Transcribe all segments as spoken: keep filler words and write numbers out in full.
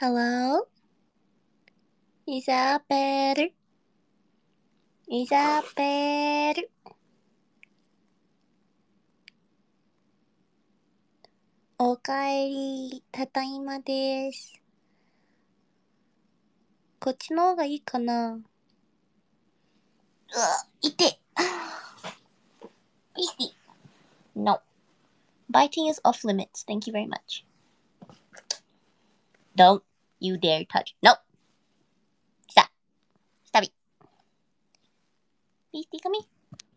Hello? Is that better? Is that better? おかえり、ただいまです。こっちの方がいいかな？うわ、いて。Easy. No. Biting is off limits. Thank you very much. Don't you dare touch. No. Stop. Stop it. Beastie, come here.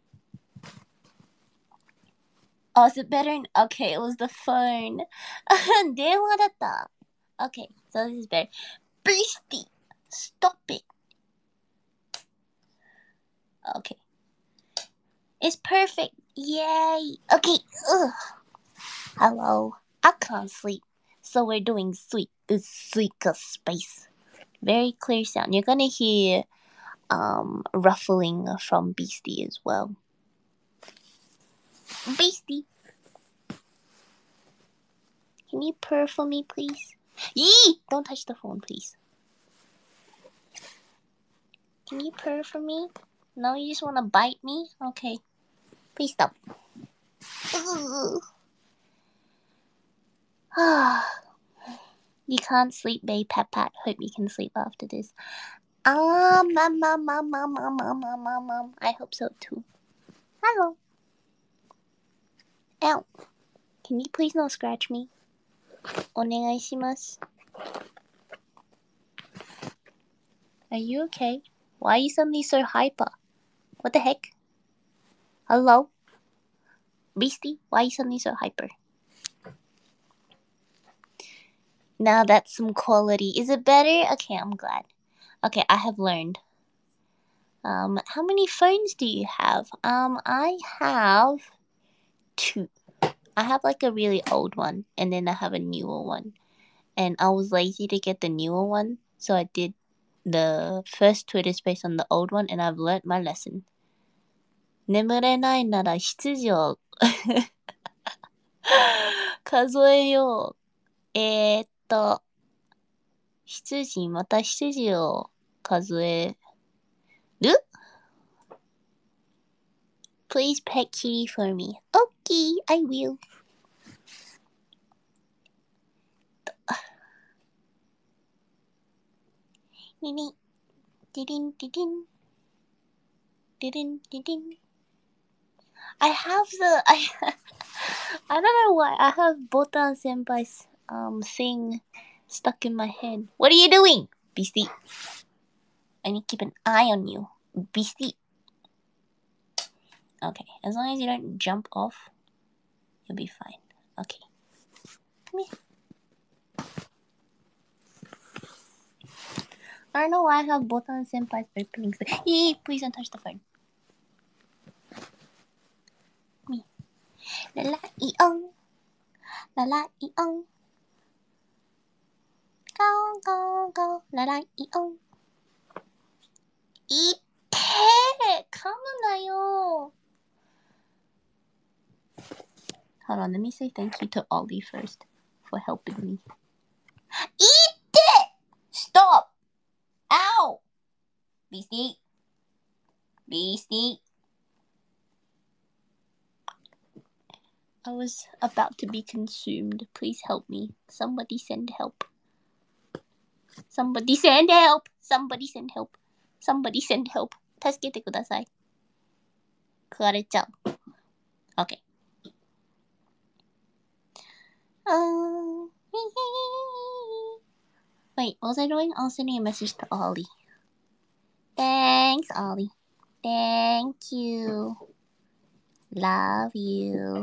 Oh, is it better? Okay, it was the phone. 電話だった。Okay, so this is better. Beastie, stop it. Okay. It's perfect. Yay. Okay. Ugh. Hello. I can't sleep. So we're doing sweet, Suika space. Very clear sound. You're gonna hear um ruffling from Beastie as well. Beastie. Can you purr for me, please? Yee! Don't touch the phone, please. Can you purr for me? No, you just wanna bite me? Okay. Please stop. You can't sleep, babe, pat pat. Hope you can sleep after this. Ah, mom, mom, mom, mom, mom, mom, mom, mom, mom. I hope so too. Hello. Ow. Can you please not scratch me? お願いします. Are you okay? Why are you suddenly so hyper? What the heck? Hello? Beastie, why are you suddenly so hyper? Now that's some quality. Is it better? Okay, I'm glad. Okay, I have learned. Um, how many phones do you have? Um, I have two. I have like a really old one, and then I have a newer one. And I was lazy to get the newer one, so I did the first Twitter space on the old one, and I've learnt my lesson. 眠れないなら羊を数えよう。えーっと、羊、また羊を数える？ Please pet kitty for me. Okay, I will. Nini. Didin, didin. Didin, didin. I have the... I, I don't know why. I have Botan Senpai's um, thing stuck in my head. What are you doing, Beastie? I need to keep an eye on you, Beastie. Okay, as long as you don't jump off, you'll be fine. Okay. Come here. I don't know why I have Botan Senpai's opening thing. Eee, please don't touch the phone. Me. La la ee ong. La la ee ong. Go go go. La la ee ong. いってー、噛むなよ。Hold on, let me say thank you to Ollie first for helping me. いって! Stop! Ow! Beastie. Beastie. I was about to be consumed. Please help me. Somebody send help. Somebody send help. Somebody send help. Somebody send help. 助けてください。食われちゃう。Okay. Um, wait, what was I doing? I was sending a message to Ollie. Thanks, Ollie. Thank you. Love you.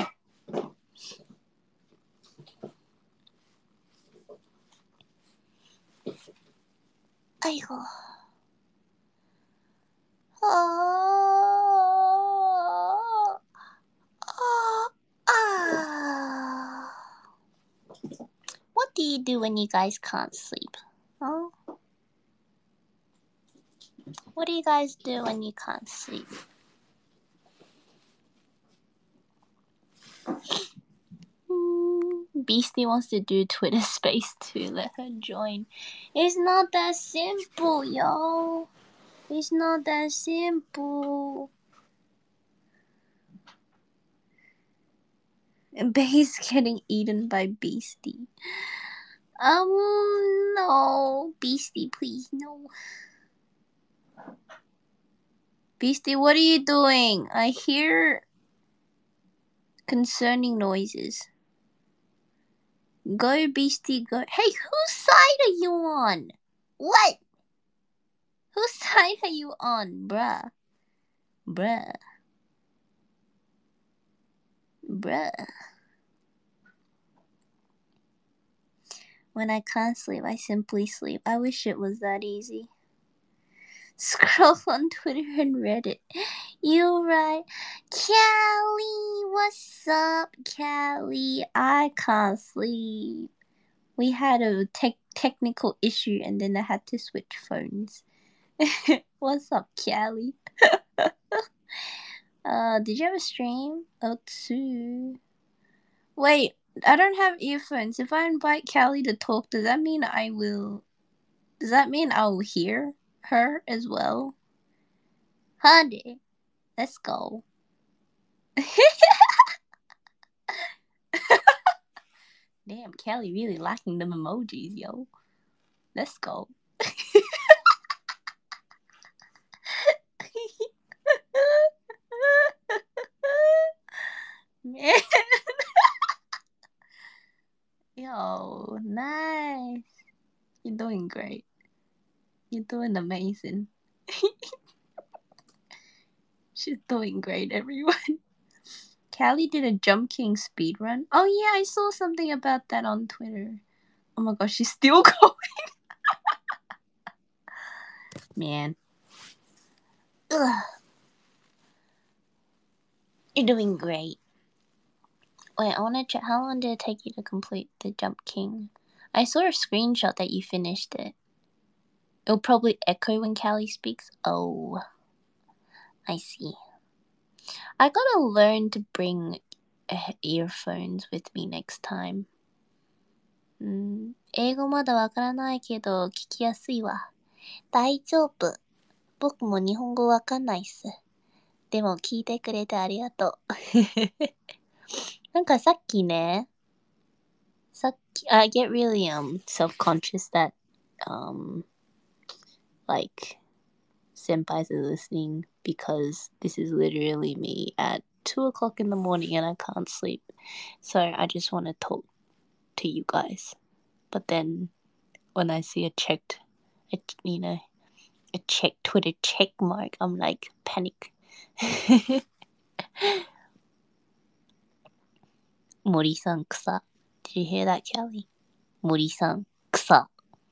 아이고. Oh, oh, ah. What do you do when you guys can't sleep? Huh? What do you guys do when you can't sleep? Hmm. Beastie wants to do Twitter space too. Let her join. It's not that simple, y'all. It's not that simple. Bay's getting eaten by Beastie. Um, no. Beastie, please, no. Beastie, what are you doing? I hear concerning noises. Go, Beastie, go. Hey, whose side are you on? What? Whose side are you on, bruh? Bruh. Bruh. When I can't sleep, I simply sleep. I wish it was that easy. Scroll on Twitter and Reddit. You right. Callie, what's up, Callie? I can't sleep. We had a te- technical issue and then I had to switch phones. What's up, Callie? uh, did you have a stream? Oh, two. Wait, I don't have earphones. If I invite Callie to talk, does that mean I will... Does that mean I'll hear her as well? Honey, let's go. Damn, Callie really liking them emojis, yo. Let's go. Man. Yo, nice. You're doing great. You're doing amazing. She's doing great, everyone. Callie did a Jump King speedrun. Oh yeah, I saw something about that on Twitter. Oh my gosh, she's still going. Man. Ugh. You're doing great. Wait, I wanna check. How long did it take you to complete the Jump King? I saw a screenshot that you finished it. It'll probably echo when Callie speaks. Oh. I see. I gotta learn to bring uh, earphones with me next time. うん、英語まだわからないけど聞きやすいわ。大丈夫。僕も日本語わかんないっす。でも聞いてくれてありがとう。なんかさっきね、さっき、I get really um self-conscious that um like senpais are listening because this is literally me at two o'clock in the morning and I can't sleep. So I just want to talk to you guys. But then when I see a checked, a, you know, a check Twitter check mark, I'm like panic. Mori-san kusa. Did you hear that, Callie? Mori-san kusa.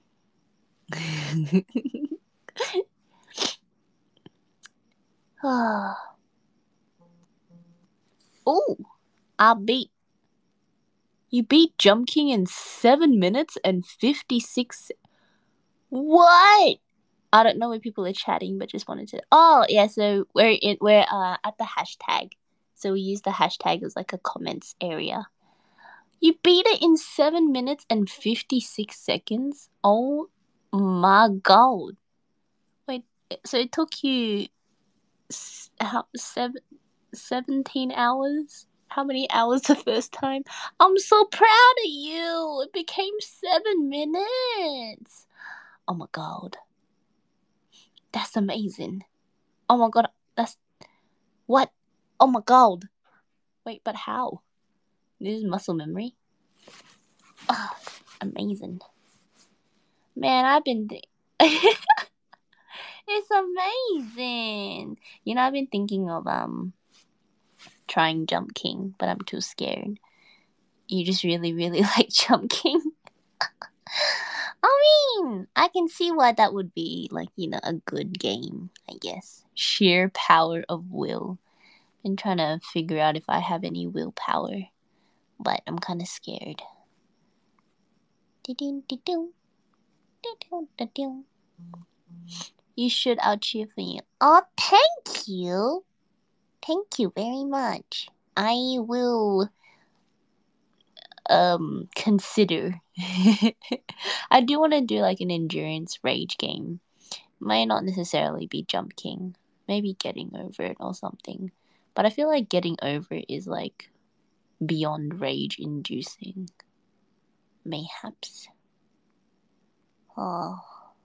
Oh, I beat. You beat Jump King in seven minutes and fifty-six. What? I don't know where people are chatting, but just wanted to. Oh yeah, so we're in we're uh at the hashtag, so we use the hashtag as like a comments area. You beat it in seven minutes and fifty-six seconds. Oh my god! Wait, so it took you how seven seventeen hours? How many hours the first time? I'm so proud of you. It became seven minutes. Oh my god. That's amazing. Oh my god, that's... What? Oh my god. Wait, but how? This is muscle memory? Oh, amazing. Man, I've been... Th- it's amazing. You know, I've been thinking of um trying Jump King, but I'm too scared. You just really, really like Jump King? I mean, I can see why that would be, like, you know, a good game, I guess. Sheer power of will. Been trying to figure out if I have any willpower, but I'm kind of scared. You should, I'll cheer for you. Oh, thank you. Thank you very much. I will um consider. I do want to do like an endurance rage game. Might not necessarily be Jump King. Maybe Getting Over It or something. But I feel like Getting Over It is like beyond rage inducing. Mayhaps. Oh.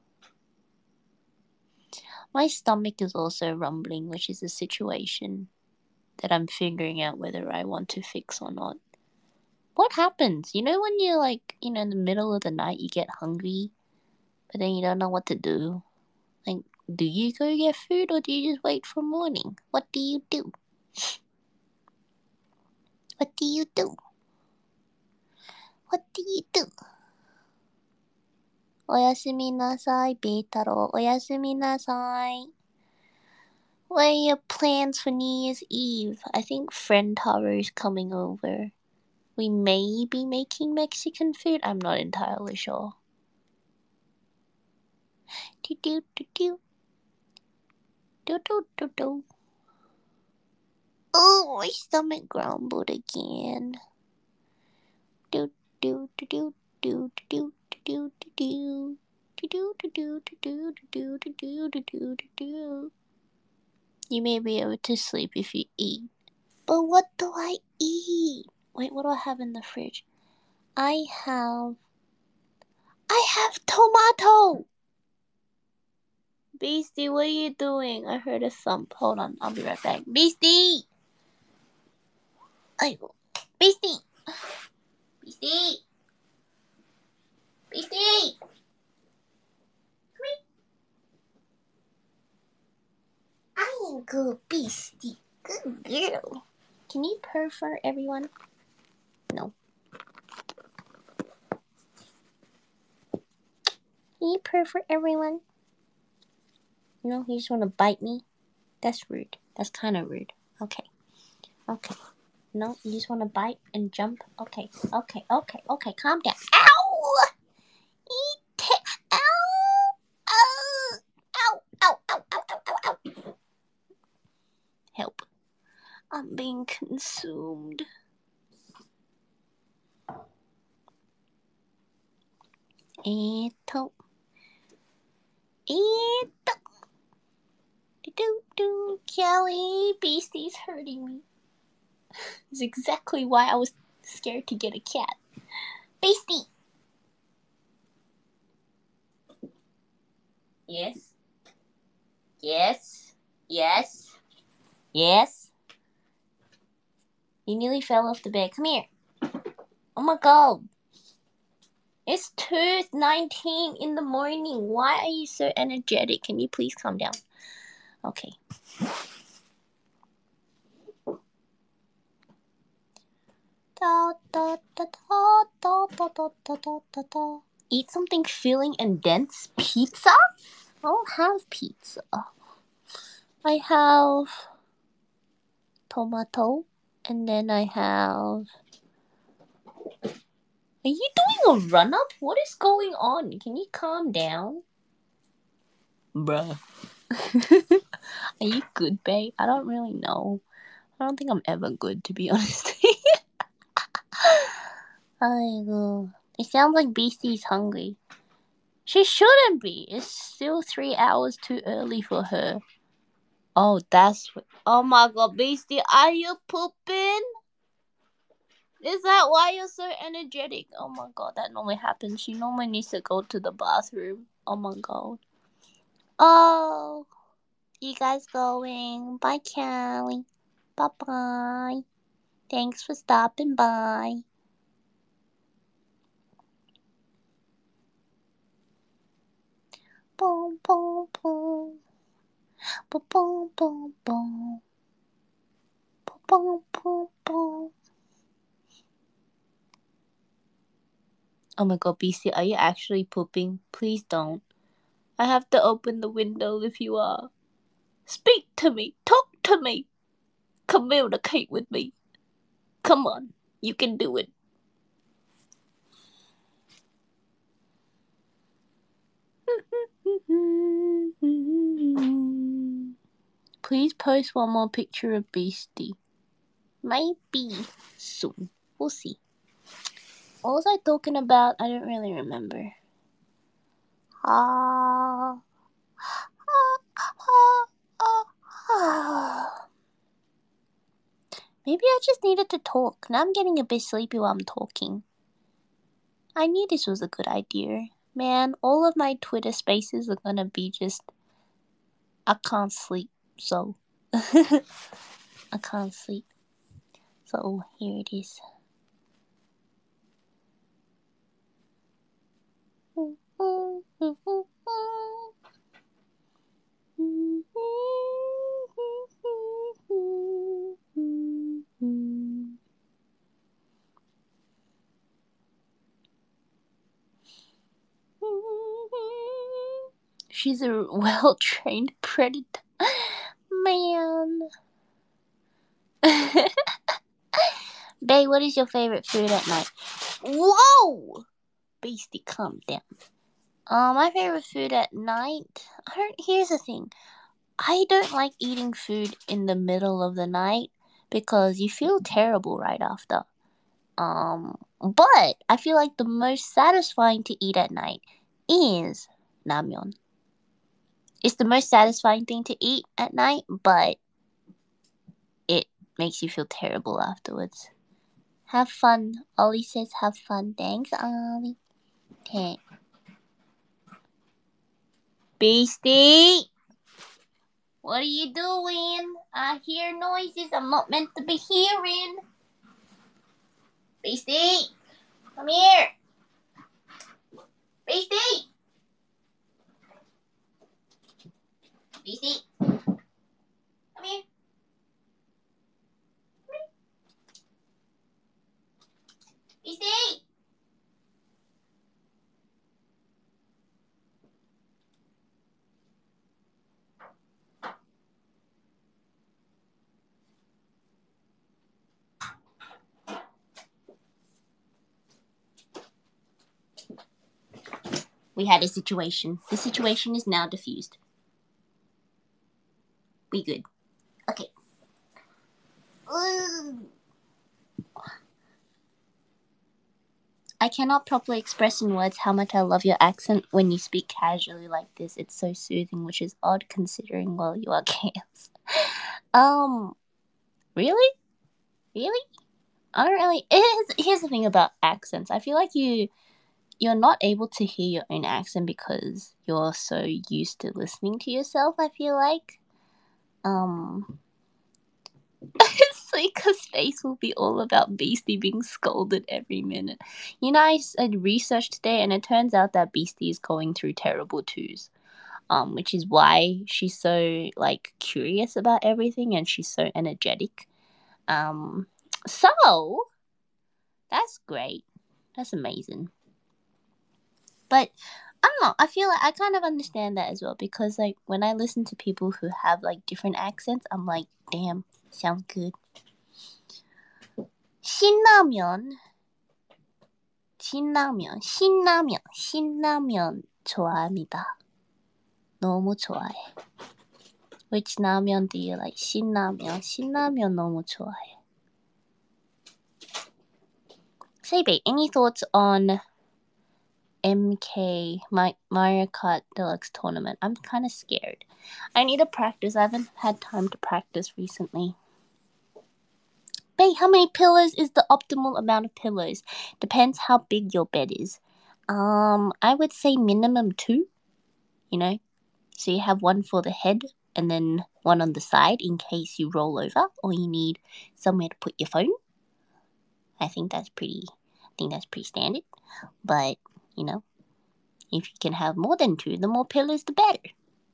My stomach is also rumbling, which is a situation that I'm figuring out whether I want to fix or not. What happens? You know when you're like, you know, in the middle of the night you get hungry, but then you don't know what to do? Like, do you go get food or do you just wait for morning? What do you do? What do you do? What do you do? Oyasumi nasai, Beitaro. Oyasumi nasai. What are your plans for New Year's Eve? I think friend Haru's coming over. We may be making Mexican food. I'm not entirely sure. Do do do do. Do do do do. Oh, my stomach grumbled again. Do do do do do do do do do. Do do do do do do do do do do do. You may be able to sleep if you eat. But what do I eat? Wait, what do I have in the fridge? I have... I have tomato! Beastie, what are you doing? I heard a thump. Hold on, I'll be right back. Beastie! I... Beastie! Beastie! Beastie! Come here. I am good, Beastie. Good girl. Can you purr for everyone? No. Can you purr for everyone? No, you just want to bite me? That's rude. That's kind of rude. Okay. Okay. No, you just want to bite and jump? Okay. Okay. Okay. Okay. Calm down. Ow! Eat it. Ow! Ow! Ow! Ow! Ow! Ow! Ow! Ow! Ow! Help. I'm being consumed. Eto. Eto. Do do. Kelly, Beastie's hurting me. That's exactly why I was scared to get a cat. Beastie! Yes? Yes? Yes? Yes? You nearly fell off the bed. Come here. Oh my god. It's two nineteen in the morning. Why are you so energetic? Can you please calm down? Okay. Da, da, da, da, da, da, da, da, da, da. Eat something filling and dense. Pizza? I don't have pizza. I have tomato, and then I have... Are you doing a run-up? What is going on? Can you calm down? Bruh. Are you good, babe? I don't really know. I don't think I'm ever good, to be honest. Aigo. It sounds like Beastie's hungry. She shouldn't be. It's still three hours too early for her. Oh, that's what... Oh my god, Beastie, are you pooping? Is that why you're so energetic? Oh my god, that normally happens. She normally needs to go to the bathroom. Oh my god. Oh, you guys going? Bye, Callie. Bye-bye. Thanks for stopping by. Boom, boom, boom. Boom, boom, boom, boom. Boom, boom, boom, boom. Oh my god, Beastie, are you actually pooping? Please don't. I have to open the window if you are. Speak to me. Talk to me. Communicate with me. Come on. You can do it. Please post one more picture of Beastie. Maybe soon. We'll see. What was I talking about? I don't really remember. Ah. Maybe I just needed to talk. Now I'm getting a bit sleepy while I'm talking. I knew this was a good idea. Man, all of my Twitter spaces are gonna be just... I can't sleep, so... I can't sleep. So, here it is. She's a well-trained predator. Man. Bae, what is your favorite food at night? Whoa! Beastie, calm down. Uh, my favorite food at night... I don't... Here's the thing. I don't like eating food in the middle of the night because you feel terrible right after. Um, but I feel like the most satisfying to eat at night is ramyeon. It's the most satisfying thing to eat at night, but it makes you feel terrible afterwards. Have fun. Ollie says have fun. Thanks, Ollie. Okay. Beastie! What are you doing? I hear noises I'm not meant to be hearing. Beastie! Come here! Beastie! Beastie! Come here! Beastie! We had a situation. The situation is now diffused. We good. Okay. I cannot properly express in words how much I love your accent when you speak casually like this. It's so soothing, which is odd considering, well, you are chaos. um, really? Really? I don't really... Here's, here's the thing about accents. I feel like you... You're not able to hear your own accent because you're so used to listening to yourself, I feel like. Um... Suika's face will be all about Beastie being scolded every minute. You know, I, I researched today and it turns out that Beastie is going through terrible twos. Um, which is why she's so, like, curious about everything and she's so energetic. Um, so, that's great. That's amazing. But I don't know. I feel like I kind of understand that as well because, like, when I listen to people who have, like, different accents, I'm like, damn, sounds good. 신라면, 신라면, 신라면, 신라면 좋아합니다. 너무 좋아해. Which 라면 do you like? 신라면, 신라면 너무 좋아해. Seibei, any thoughts on M K, my Mario Kart Deluxe Tournament? I'm kind of scared. I need to practice. I haven't had time to practice recently. Bae, how many pillows is the optimal amount of pillows? Depends how big your bed is. Um, I would say minimum two. You know, so you have one for the head and then one on the side in case you roll over or you need somewhere to put your phone. I think that's pretty. I think that's pretty standard. But you know, if you can have more than two, the more pillows, the better.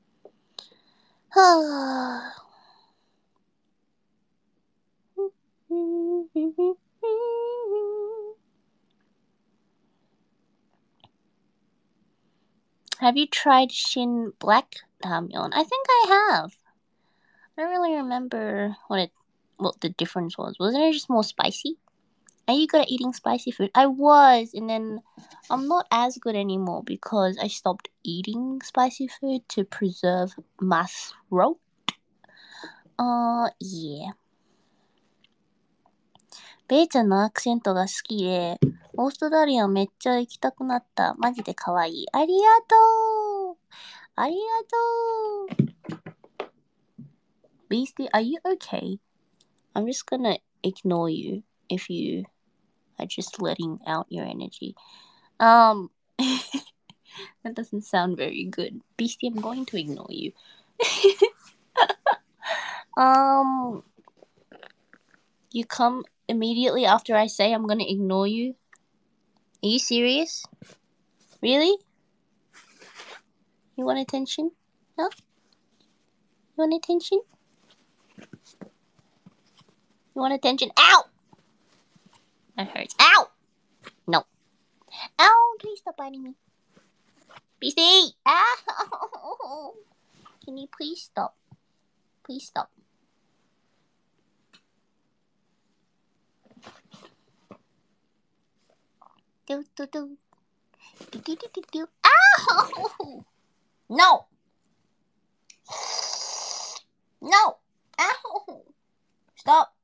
Have you tried Shin Black Ramyeon? I think I have. I don't really remember what it, what the difference was. Wasn't it just more spicy? Are you good at eating spicy food? I was, and then I'm not as good anymore because I stopped eating spicy food to preserve my throat. Uh, yeah. ベイちゃんのアクセントが好きでオーストラリアめっちゃ行きたくなった。マジで可愛い。ありがとう。ありがとう。Beastie, are you okay? I'm just gonna ignore you if you are just letting out your energy. Um, that doesn't sound very good. Beastie, I'm going to ignore you. um, you come immediately after I say I'm gonna ignore you? Are you serious? Really? You want attention? Huh? You want attention? You want attention? Ow! That hurts. Ow! No. Ow! Please stop biting me. Beastie! Ow! Can you please stop? Please stop. Do do do. Do do do do do. Ow! No! No! Ow! Stop!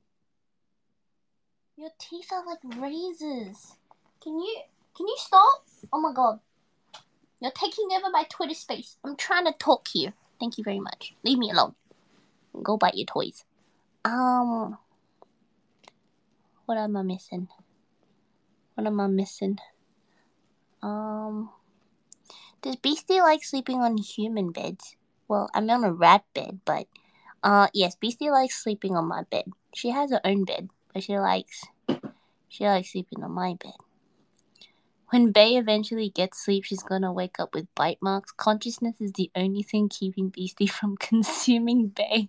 Your teeth are like razors. Can you can you stop? Oh my god. You're taking over my Twitter space. I'm trying to talk here. Thank you very much. Leave me alone. Go bite your toys. Um what am I missing? What am I missing? Um Does Beastie like sleeping on human beds? Well, I'm on a rat bed, but uh yes, Beastie likes sleeping on my bed. She has her own bed, but she likes she likes sleeping on my bed. When Bay eventually gets sleep, she's gonna wake up with bite marks. Consciousness is the only thing keeping Beastie from consuming Bay.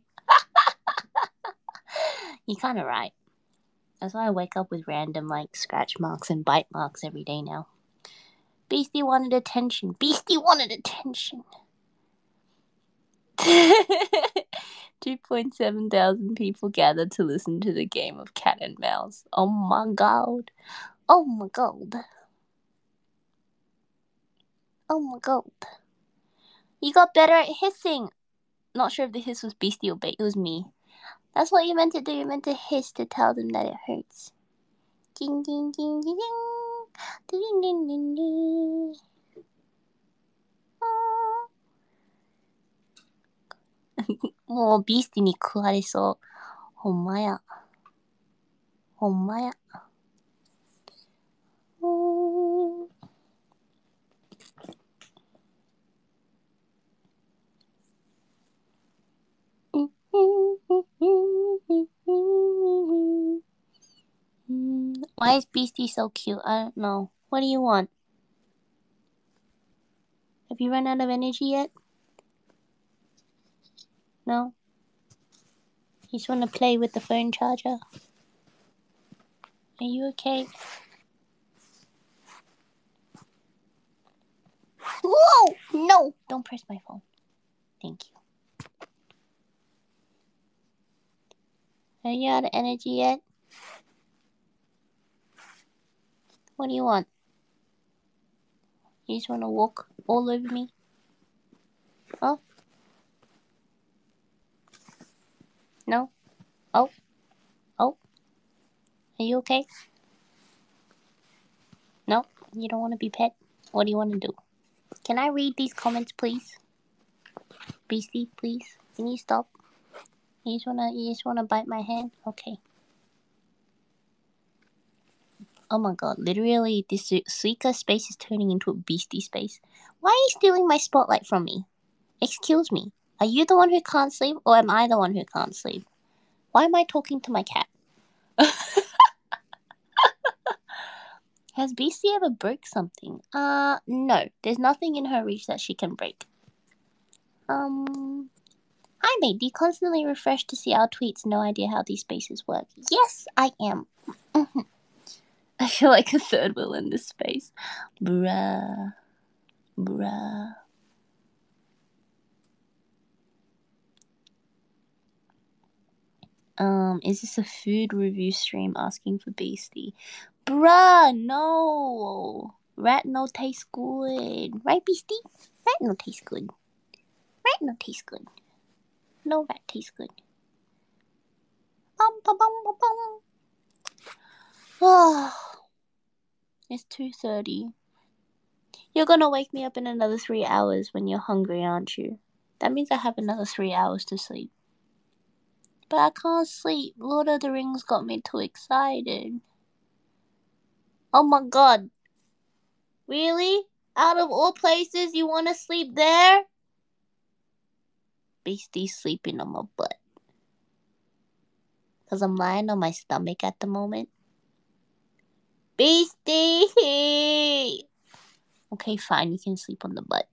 You're kinda right. That's why I wake up with random like scratch marks and bite marks every day now. Beastie wanted attention. Beastie wanted attention. two point seven thousand people gathered to listen to the game of cat and mouse. Oh my god. Oh my god. Oh my god. You got better at hissing. Not sure if the hiss was Beastie or Bait. It was me. That's what you meant to do. You meant to hiss to tell them that it hurts. Ding ding ding ding ding. Ding ding ding ding. Ah. もうビースティに食われそう。ほんまや。ほんまや。うーん。Why is Beastie so cute? I don't know. What do you want? Have you run out of energy yet? No? You just want to play with the phone charger? Are you okay? Whoa! No! Don't press my phone. Thank you. Are you out of energy yet? What do you want? You just want to walk all over me? Oh? No? Oh? Oh? Are you okay? No? You don't want to be pet? What do you want to do? Can I read these comments, please? Beastie, please? Can you stop? You just wanna, you just wanna bite my hand? Okay. Oh my god, literally, this Suika space is turning into a Beastie space. Why are you stealing my spotlight from me? Excuse me. Are you the one who can't sleep, or am I the one who can't sleep? Why am I talking to my cat? Has Beastie ever broke something? Uh, no. There's nothing in her reach that she can break. Um... Hi mate, do you constantly refresh to see our tweets? No idea how these spaces work. Yes, I am. I feel like a third wheel in this space. Bruh. Bruh. Um, is this a food review stream asking for Beastie? Bruh, no. Rat no tastes good. Right, Beastie? Rat no tastes good. Rat no tastes good. No rat tastes good. Um, ba bum ba bum. Oh. It's two thirty. You're gonna wake me up in another three hours when you're hungry, aren't you? That means I have another three hours to sleep. But I can't sleep. Lord of the Rings got me too excited. Oh my god. Really? Out of all places, you wanna sleep there? Beastie's sleeping on my butt. Because I'm lying on my stomach at the moment. Beastie! Okay, fine, you can sleep on the butt.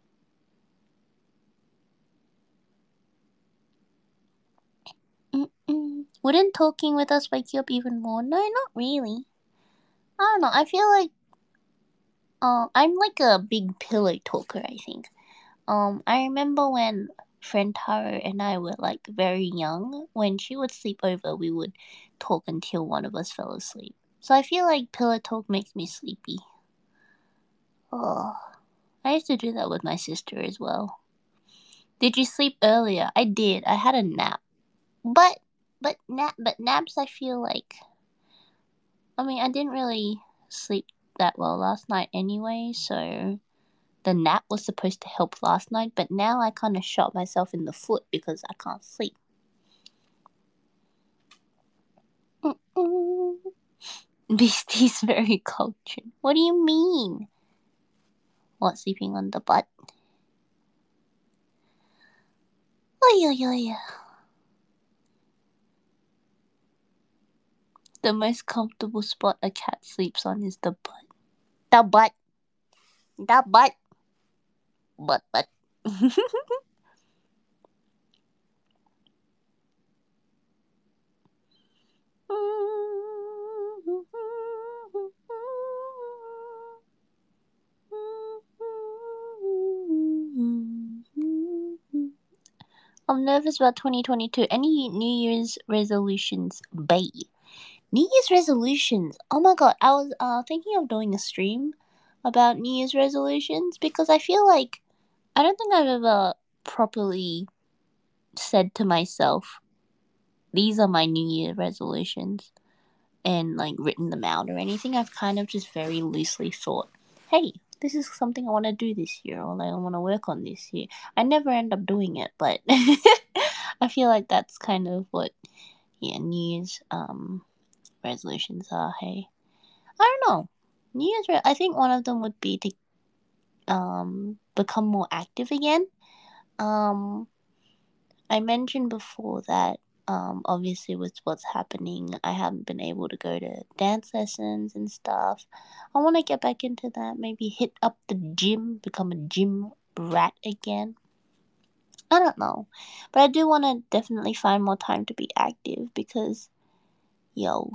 Mm-mm. Wouldn't talking with us wake you up even more? No, not really. I don't know, I feel like uh, I'm like a big pillow talker, I think. Um, I remember when friend Taro and I were like very young, when she would sleep over, we would talk until one of us fell asleep. So I feel like pillow talk makes me sleepy. Oh, I used to do that with my sister as well. Did you sleep earlier? I did. I had a nap. But but nap but naps I feel like I mean I didn't really sleep that well last night anyway, so the nap was supposed to help last night, but now I kind of shot myself in the foot because I can't sleep. Mm-mm. Beastie's very cultured. What do you mean? What, sleeping on the butt? Oy, oy, oy. The most comfortable spot a cat sleeps on is the butt. The butt. The butt. Butt, butt. I'm nervous about twenty twenty-two. Any New Year's resolutions, bae? New Year's resolutions. Oh my god, I was uh thinking of doing a stream about New Year's resolutions because I feel like I don't think I've ever properly said to myself, these are my New Year resolutions, and like written them out or anything. I've kind of just very loosely thought, hey, this is something I want to do this year or like I want to work on this year. I never end up doing it, but I feel like that's kind of what yeah New Year's um resolutions are. Hey, I don't know. New Year's re- I think one of them would be to um become more active again. Um I mentioned before that um obviously with what's happening, I haven't been able to go to dance lessons and stuff. I want to get back into that, maybe hit up the gym, become a gym rat again. I don't know. But I do want to definitely find more time to be active because yo,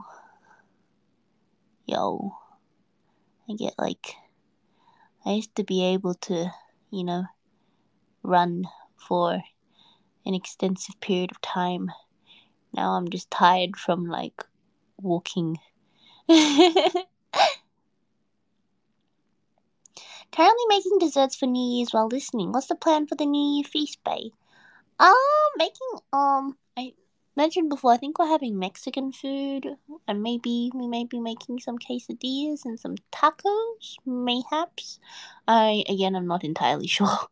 yo, I get like I used to be able to, you know, run for an extensive period of time. Now I'm just tired from like walking. Currently making desserts for New Year's while listening. What's the plan for the New Year feast, bae? Um, making um, I mentioned before. I think we're having Mexican food, and maybe we may be making some quesadillas and some tacos, mayhaps. I again, I'm not entirely sure.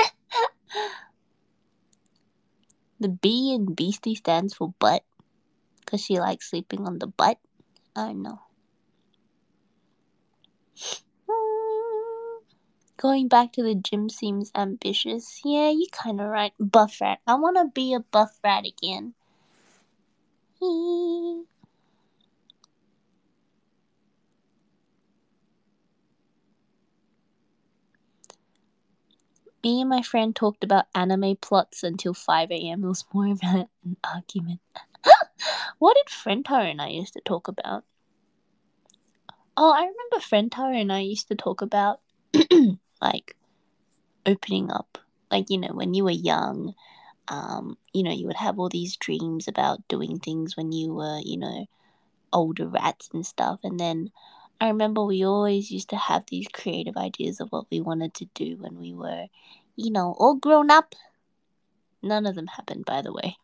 The B in Beastie stands for butt, cause she likes sleeping on the butt. I know. Going back to the gym seems ambitious. Yeah, you kinda right. Buff rat. I wanna be a buff rat again. Me and my friend talked about anime plots until five a.m. It was more of an argument. What did Frentaro and I used to talk about? Oh, I remember Frentaro and I used to talk about, like, opening up. Like, you know, when you were young, um, you know, you would have all these dreams about doing things when you were, you know, older rats and stuff. And then I remember we always used to have these creative ideas of what we wanted to do when we were, you know, all grown up. None of them happened, by the way.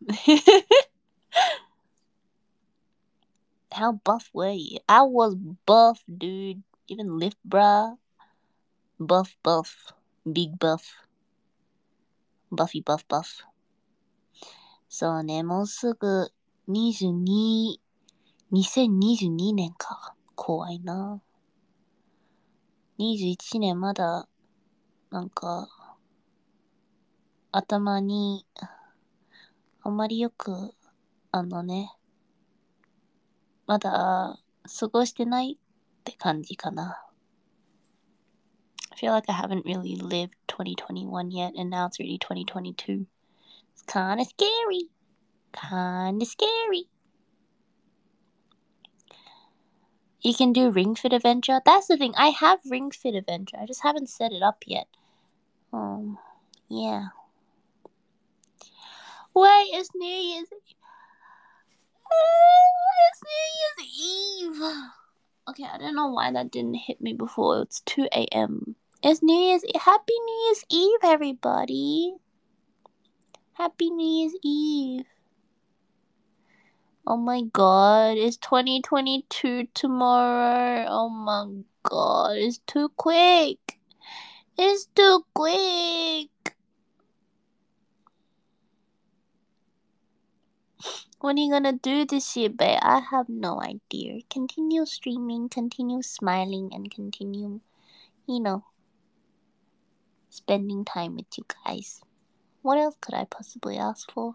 How buff were you? I was buff, dude. even lift bra. Buff buff. Big buff. Buffy buff buff. そうね、もうすぐにじゅうに、にせんにじゅうにねんか。怖いな。にじゅういちねんまだ、なんか、頭に、あんまりよく、あのね、まだ過ごしてないって感じかな。I feel like I haven't really lived twenty twenty-one yet, and now it's already twenty twenty-two. It's kinda scary. Kinda scary. You can do Ring Fit Adventure. That's the thing. I have Ring Fit Adventure. I just haven't set it up yet. Um, yeah. Wait, it's New Year's Eve. It's New Year's Eve. Okay, I don't know why that didn't hit me before. It's two a.m. It's New Year's Eve. Happy New Year's Eve, everybody. Happy New Year's Eve. Oh my god, it's twenty twenty-two tomorrow. Oh my god, it's too quick. It's too quick. What are you gonna do this year, babe? I have no idea. Continue streaming, continue smiling, and continue, you know, spending time with you guys. What else could I possibly ask for?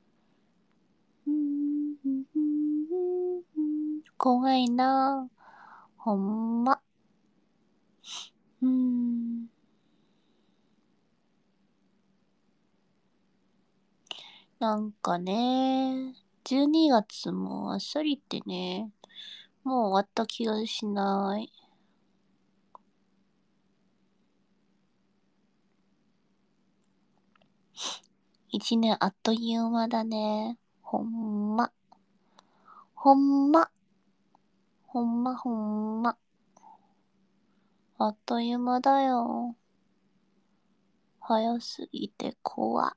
怖いな。ほんま。うーん。なんかね、じゅうにがつもあっさりってね、もう終わった気がしない。一年あっという間だね。ほんま。ほんま。ほんまほんま。あっという間だよ。早すぎて怖。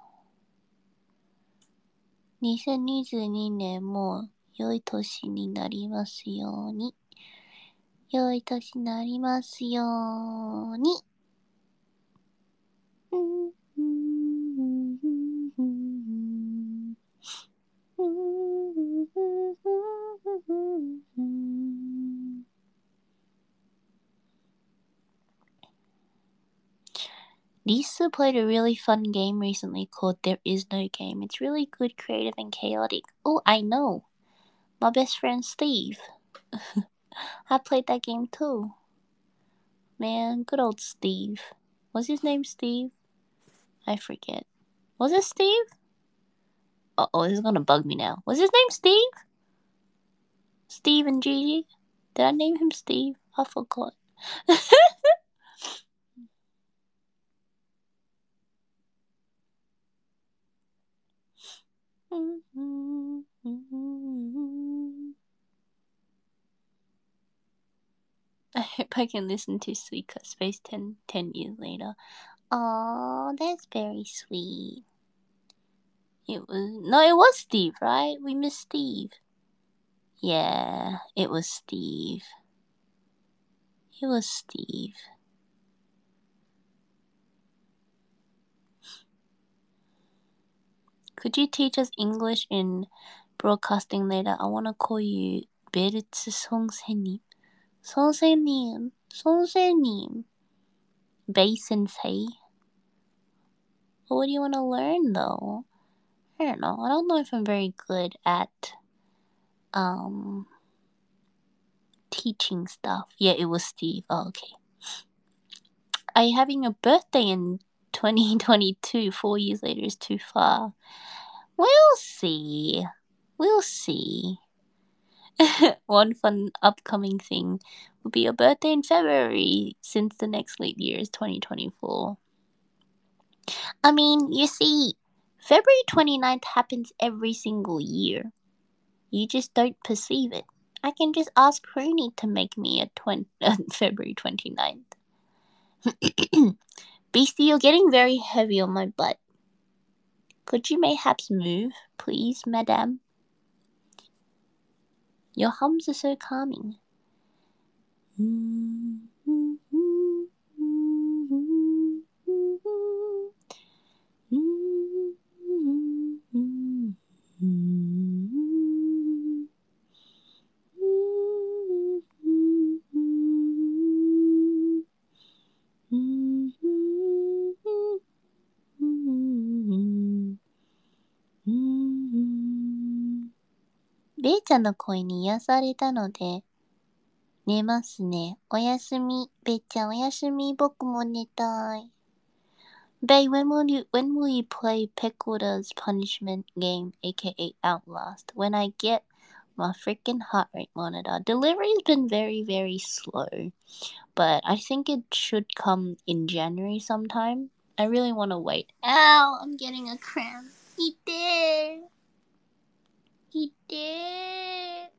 にせんにじゅうにねんも良い年になりますように。良い年になりますように。Lisa played a really fun game recently called There Is No Game. It's really good, creative, and chaotic. Oh, I know. My best friend Steve. I played that game too. Man, good old Steve. Was his name Steve? I forget. Was it Steve? Uh oh, this is gonna bug me now. Was his name Steve? Steve and Gigi? Did I name him Steve? I forgot. I hope I can listen to Suika Space ten, ten years later. Oh, that's very sweet. It was no, it was Steve, right? We missed Steve. Yeah, it was Steve. It was Steve. Could you teach us English in broadcasting later? I want to call you 베르츠 선생님. 선생님, 선생님. Bay sensei. What do you want to learn though? I don't know. I don't know if I'm very good at um teaching stuff. Yeah, it was Steve. Oh, okay. Are you having a birthday in twenty twenty-two? Four years later is too far. We'll see. We'll see. One fun upcoming thing will be your birthday in February, since the next leap year is twenty twenty-four. I mean, you see, February twenty-ninth happens every single year. You just don't perceive it. I can just ask Rooney to make me a twen- uh, February twenty-ninth. Beastie, you're getting very heavy on my butt. Could you mayhaps move, please, madame? Your hums are so calming. れいちゃんの声に癒されたので寝ますね。おやすみ。べいちゃんおやすみ。僕も寝たい。Bae, when will you when will you play Peckota's punishment game, aka Outlast? When I get my freaking heart rate monitor. Delivery's been very, very slow, but I think it should come in January sometime. I really want to wait. Ow, I'm getting a cramp. Ite. Ite.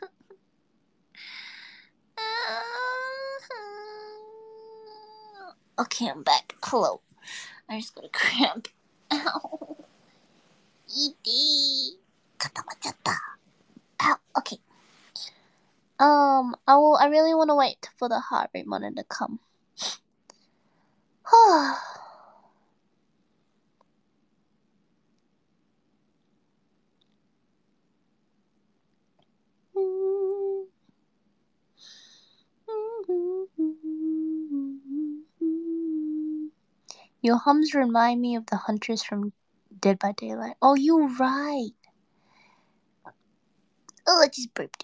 Okay, I'm back. Hello. I just got a cramp. Ow. Ite. 固まっちゃった。Ow. Okay. Um, I will. I really want to wait for the heart rate monitor to come. Your hums remind me of the hunters from Dead by Daylight. Oh, you're right. Oh, I just burped.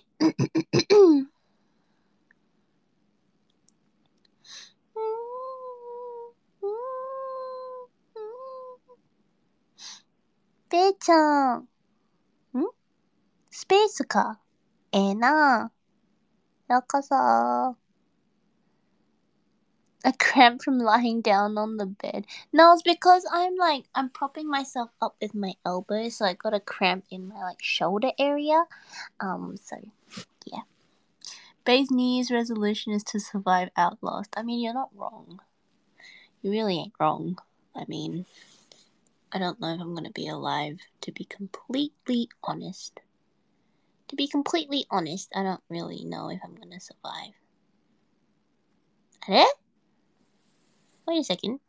べーちゃん。んスペースか。ええな。ようこそ。A cramp from lying down on the bed. No, it's because I'm like, I'm propping myself up with my elbow, so I got a cramp in my like shoulder area. Um, so, yeah. Bae's New Year's resolution is to survive Outlast. I mean, you're not wrong. You really ain't wrong. I mean, I don't know if I'm gonna be alive, to be completely honest. To be completely honest, I don't really know if I'm gonna survive. あれ? Wait a second.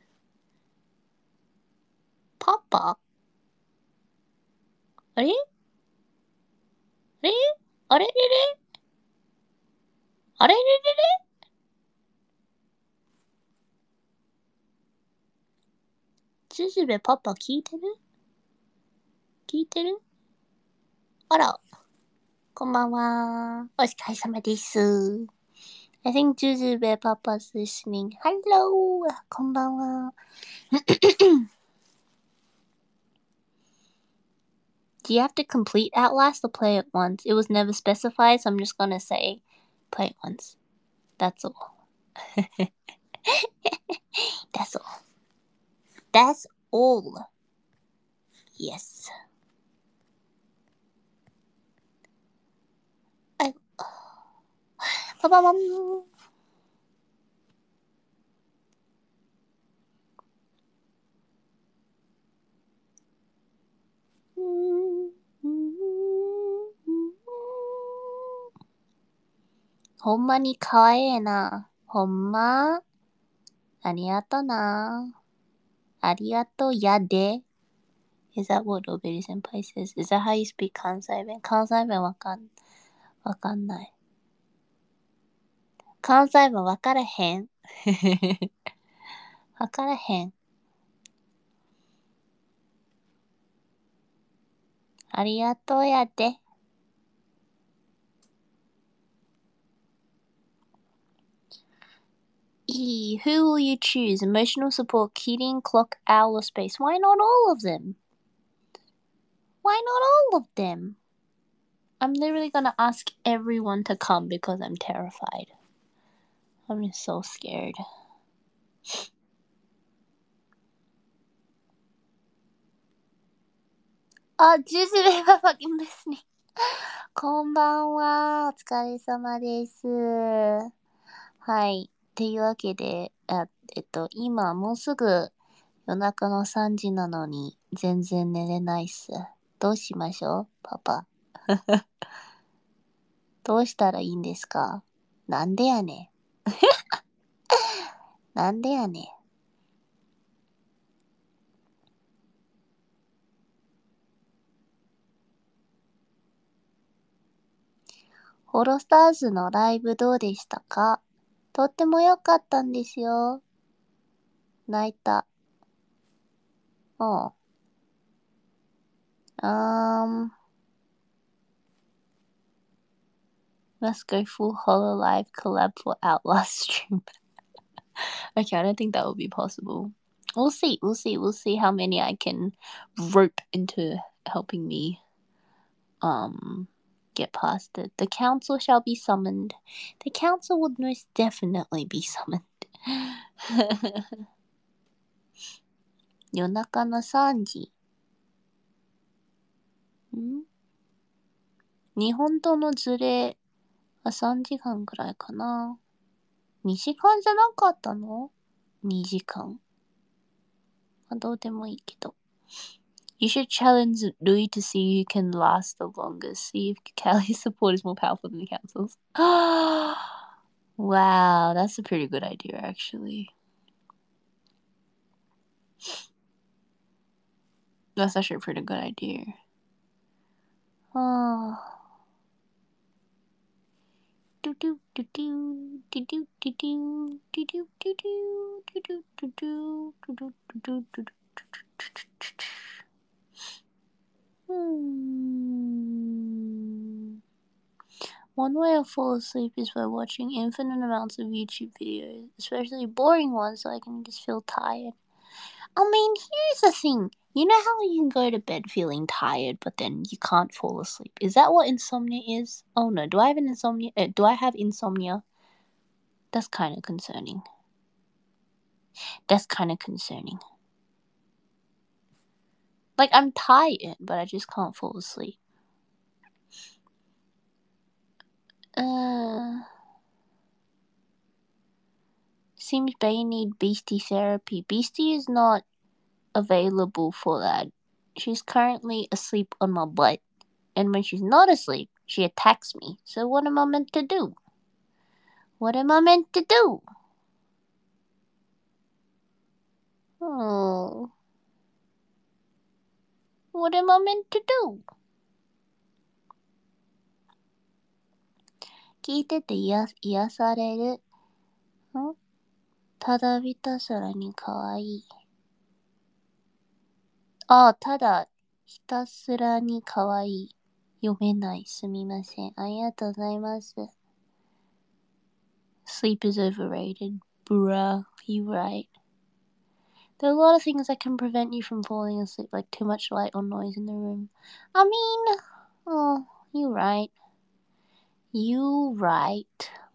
Papa? あれ? あれ? あれれれ? あれれれれ? ズズベパパ聞いてる？聞いてる？あら。こんばんは。お疲れ様です。I think Jujube Papa's listening. Hello! こんばんは。Do you have to complete Outlast or play it once? It was never specified, so I'm just gonna say play it once. That's all. That's all. That's all. Yes. I... Ba-ba-bum. Honma ni kawaii na. Honma. Arigato na. Arigato ya de. Is that what Oberi Senpai says? Is that how you speak Kansai Ben? Kansai Ben わかん、わかんない。関西弁わからへん。わからへん。ありがとうやで。E. Who will you choose? Emotional support, Keating, Clock, Owl, or Space? Why not all of them? Why not all of them? I'm literally gonna ask everyone to come because I'm terrified. I'm just so scared. Oh, Jujubeは fucking listening. こんばんは。お疲れ様です。はい。っていうわけで、あえっと、今もうすぐ夜中のさんじなのに全然寝れないっす。どうしましょうパパ。どうしたらいいんですか？ なんでやねん。なんでやねん。ホロスターズのライブどうでしたか？とっても良かったんですよ。泣いた。うん。Um, let's go full Hololive collab for Outlast stream. Okay, I don't think that will be possible. We'll see, we'll see, we'll see how many I can rope into helping me um get past it. The council shall be summoned. The council would most definitely be summoned. 夜中のさんじ。ん日本とのズレはさんじかんくらいかな。にじかんじゃなかったの？ に 時間。まあ、どうでもいいけど。You should challenge Louis to see who can last the longest. See if Callie's support is more powerful than the council's. Wow, that's a pretty good idea, actually. That's actually a pretty good idea. Oh. Hmm. One way I fall asleep is by watching infinite amounts of YouTube videos, especially boring ones, so I can just feel tired. I mean, here's the thing. You know how you can go to bed feeling tired, but then you can't fall asleep? Is that what insomnia is? Oh no, do I have an insomnia? Uh, do I have insomnia? That's kind of concerning. That's kind of concerning. Like, I'm tired, but I just can't fall asleep. Uh... Seems Bay need Beastie therapy. Beastie is not available for that. She's currently asleep on my butt. And when she's not asleep, she attacks me. So what am I meant to do? What am I meant to do? Oh. What am I meant to do? 聞いてて癒癒される。んただびたさらに可愛い。ああ、ただひたすらに可愛い。読めない。すみません。ありがとうございます。Sleep is overrated. Bruh, you right. There are a lot of things that can prevent you from falling asleep, like too much light or noise in the room. I mean, oh, you right. You right.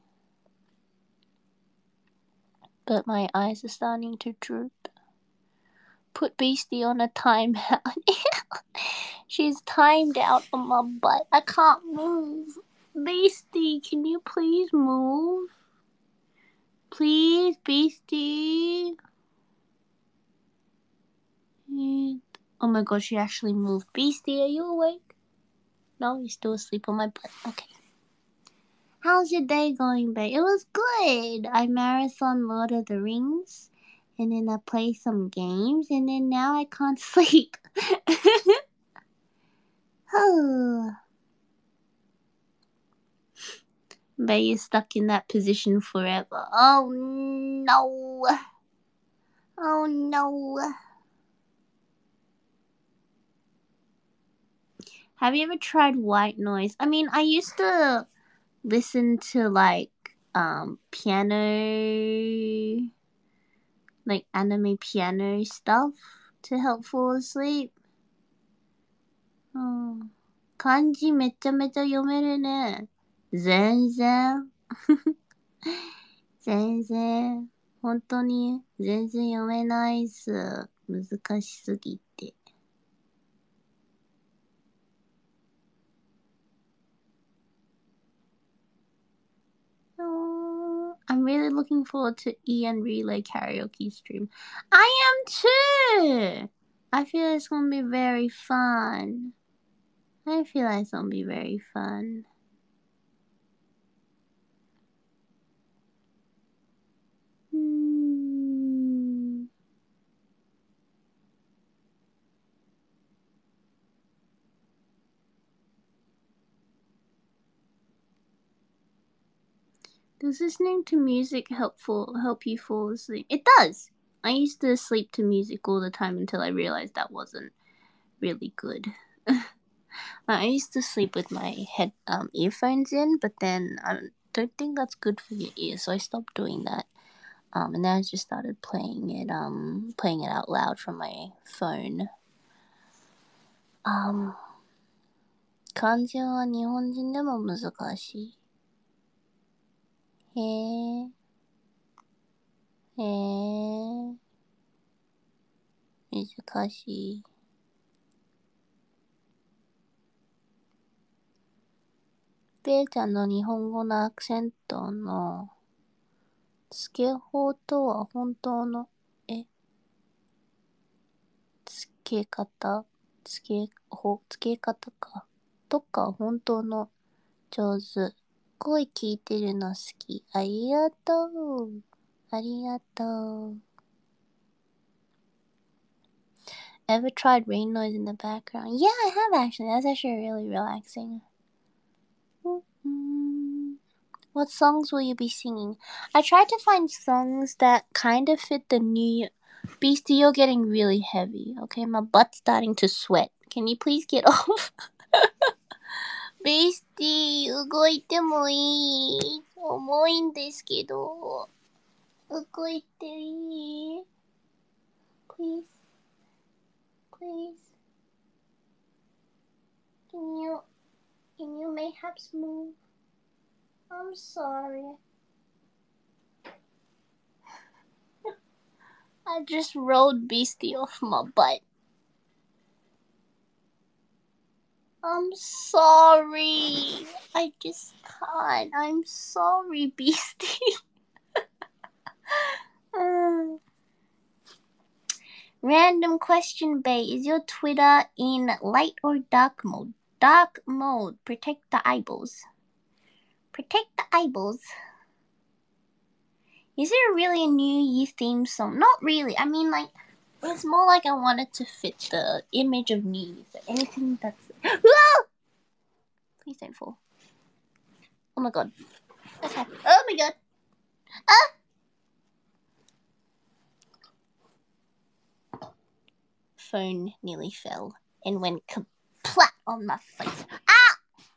But my eyes are starting to droop. Put Beastie on a timeout. She's timed out on my butt. I can't move. Beastie, can you please move? Please, Beastie. Oh my god, she actually moved. Beastie, are you awake? No, you're still asleep on my butt. Okay. How's your day going, babe? It was good. I marathon Lord of the Rings, and then I play some games, and then now I can't sleep. Oh. But you're stuck in that position forever. Oh no. Oh no. Have you ever tried white noise? I mean, I used to listen to like um piano, like anime piano stuff to help fall asleep. うん。漢字めちゃめちゃ読めるね。全然。全然。本当に全然読めないっす。難しすぎて。Oh, I'm really looking forward to Ian Relay karaoke stream. I am too! I feel it's gonna be very fun. I feel like it's gonna be very fun. Does listening to music helpful help you fall asleep? It does. I used to sleep to music all the time until I realized that wasn't really good. I used to sleep with my head um, earphones in, but then I don't think that's good for your ears, so I stopped doing that. Um, and then I just started playing it, um, playing it out loud from my phone. Um, 漢字は日本人でも難しい。へえ。へえ。難しい。ベイちゃんの日本語のアクセントの付け法とは本当の、え、付け方、付け法、付け方か。とか本当の上手。声聞いてるの好き。ありがとう。ありがとう。Ever tried rain noise in the background? Yeah, I have actually. That's actually really relaxing. Mm-hmm. What songs will you be singing? I tried to find songs that kind of fit the new year. Beastie, you're getting really heavy. Okay, my butt's starting to sweat. Can you please get off? Beastie, 動いてもいい。重いんですけど。動いていい Please. Please. Can you, can you mayhaps move? I'm sorry. I just rolled Beastie off my butt. I'm sorry. I just can't. I'm sorry, Beastie. uh. Random question, Bay. Is your Twitter in light or dark mode? Dark mode. Protect the eyeballs. Protect the eyeballs. Is there really a New Year theme song? Not really. I mean, like, it's more like I wanted to fit the image of New Year. So anything that's... Please don't fall. Oh my god. That's happened. Oh my god. Ah! Phone nearly fell and went kaplat on my face. Ah!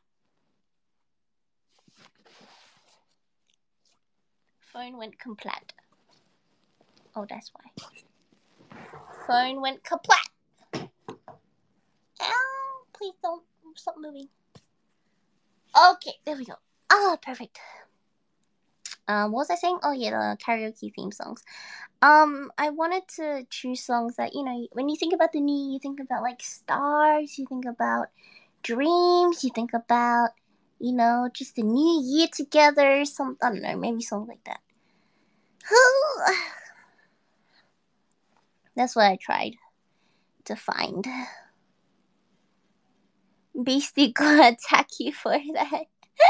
Phone went kaplat. Oh, that's why. Phone went kaplat. Ow! Please don't stop moving. Okay, there we go. Oh, perfect. Um, what was I saying? Oh yeah, the karaoke theme songs. Um, I wanted to choose songs that, you know, when you think about the new year, you think about like stars, you think about dreams, you think about, you know, just the new year together, some, I don't know, maybe something like that. That's what I tried to find. Beastie gonna attack you for that.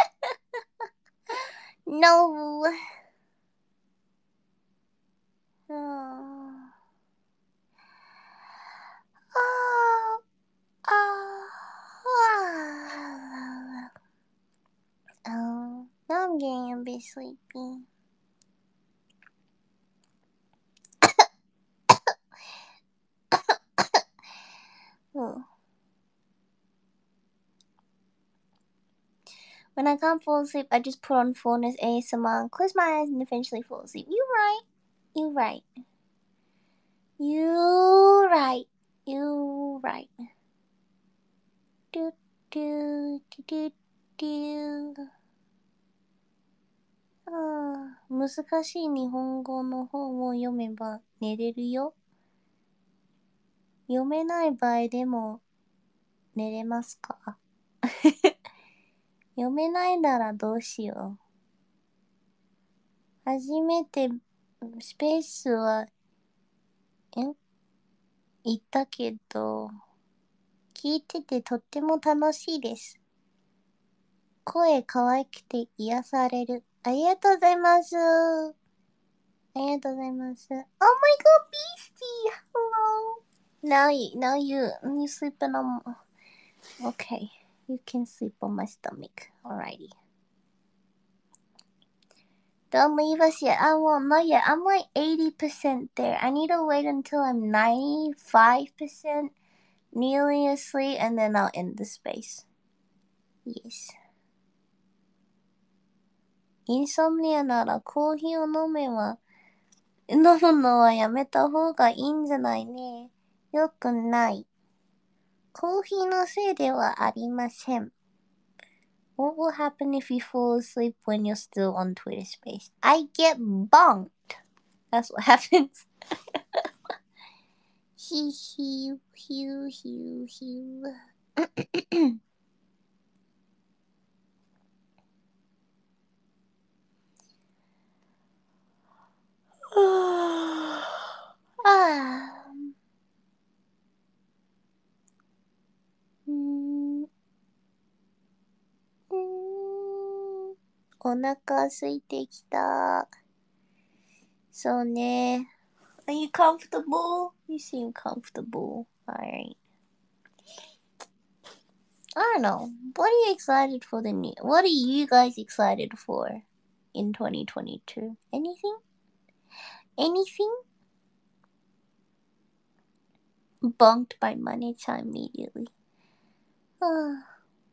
No. Oh. Oh. Oh. Oh. Now I'm getting a bit sleepy. Oh. When I can't fall asleep, I just put on Faunus A S M R, close my eyes, and eventually fall asleep. You right. You right. You right. You right. Do do do do do. ああ、難しい日本語の本を読めば寝れるよ。読めない場合でも寝れますか？読めないならどうしよう。初めてスペースは、ん言ったけど、聞いててとっても楽しいです。声可愛くて癒される。ありがとうございます。ありがとうございます。Oh my god, Beastie! Hello! Now you, now you, you sleeping on... Okay, you can sleep on my stomach. Alrighty. Don't leave us yet. I won't. Not yet. I'm like eighty percent there. I need to wait until I'm ninety-five percent nearly asleep, and then I'll end the space. Yes. インソムニアならコーヒーを飲めば、飲むのはやめた方がいいんじゃないね。よくない。コーヒーのせいではありません。What will happen if you fall asleep when you're still on Twitter Space? I get bonked. That's what happens. Hee hee hee hee hee. Ah. うーん。うーん。お腹空いてきた。そうね。Are you comfortable? You seem comfortable. Alright. I don't know. What are you excited for the new? What are you guys excited for in twenty twenty-two? Anything? Anything? Bonked by money time immediately. Ah.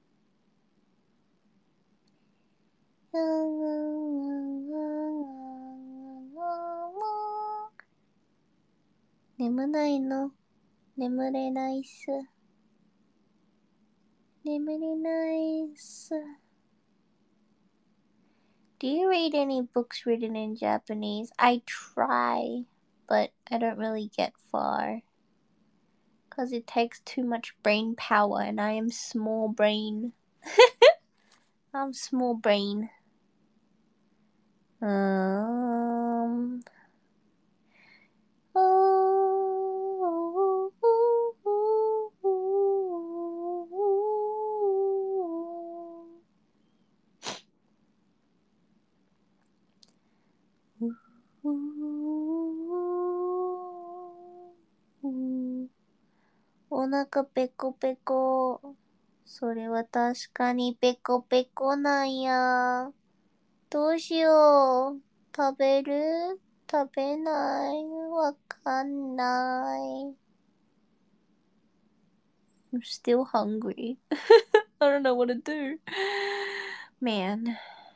眠ないの眠れないっす眠れないっす Do you read any books written in Japanese? I try, but I don't really get far. Cause it takes too much brain power and I am small brain. I'm small brain. Um... Oh. お腹ペコペコ。それは確かにペコペコなんや。どうしよう。食べる？食べない？わかんない。I'm still hungry. I don't know what to do. Man.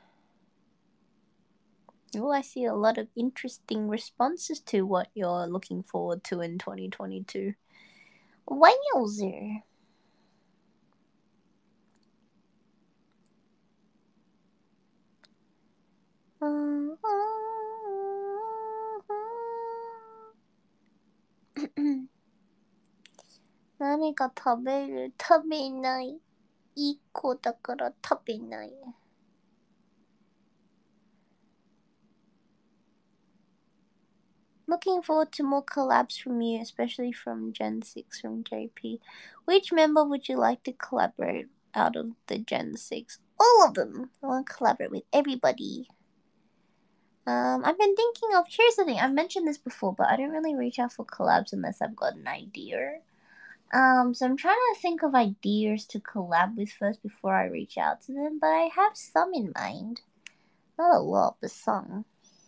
Oh, I see a lot of interesting responses to what you're looking forward to in twenty twenty-two. Wowzer. Uh, 何か食べる？食べない。いい子だから食べない。Looking forward to more collabs from you, especially from Gen six from J P. Which member would you like to collaborate out of the Gen six? All of them! I want to collaborate with everybody. Um, I've been thinking of, here's the thing, I've mentioned this before, but I don't really reach out for collabs unless I've got an idea. Um, so I'm trying to think of ideas to collab with first before I reach out to them, but I have some in mind. Not a lot, but some.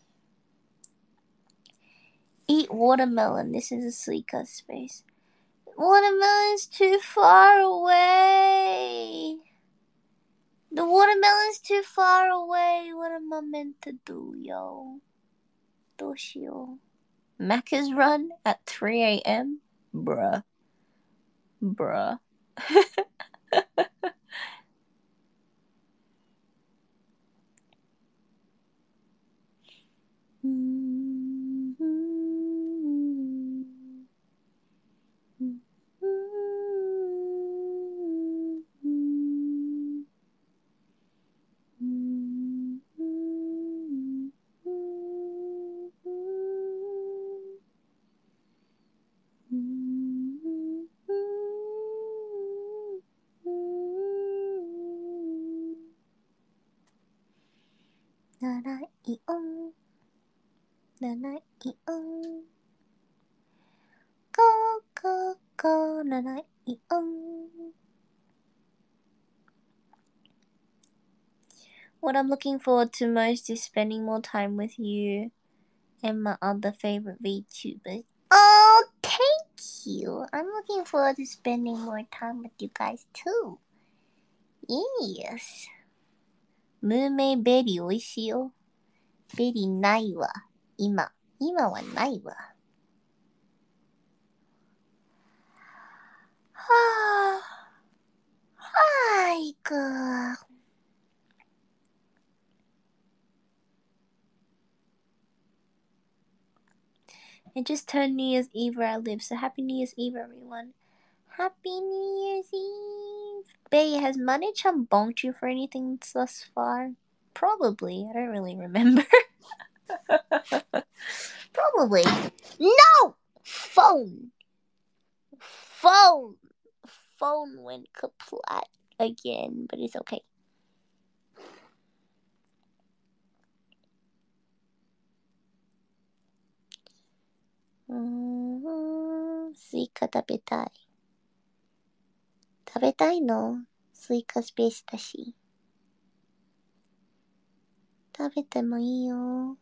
Eat watermelon. This is a Suika space. Watermelon's too far away. The watermelon's too far away. What am I meant to do, yo? どうしよう. Macca's run at three a.m.? Bruh. Bruh. Narayon. Narayon. Go, go, go, Narayon. What I'm looking forward to most is spending more time with you and my other favorite VTubers. Oh, thank you. I'm looking forward to spending more time with you guys too. Yes. ムーメイベリー美味しいよ。ベリーないわ。今。今はないわ。はぁ。はぁ、行く。It just turned New Year's Eve where I live, so Happy New Year's Eve, everyone. Happy New Year's Eve. Bay, has Mane-chan bonked you for anything thus far? Probably. I don't really remember. Probably. No! Phone! Phone! Phone went kaplat again, but it's okay. Mm-hmm. スイカ食べたい。食べたいの？スイカスペースだし。食べてもいいよ。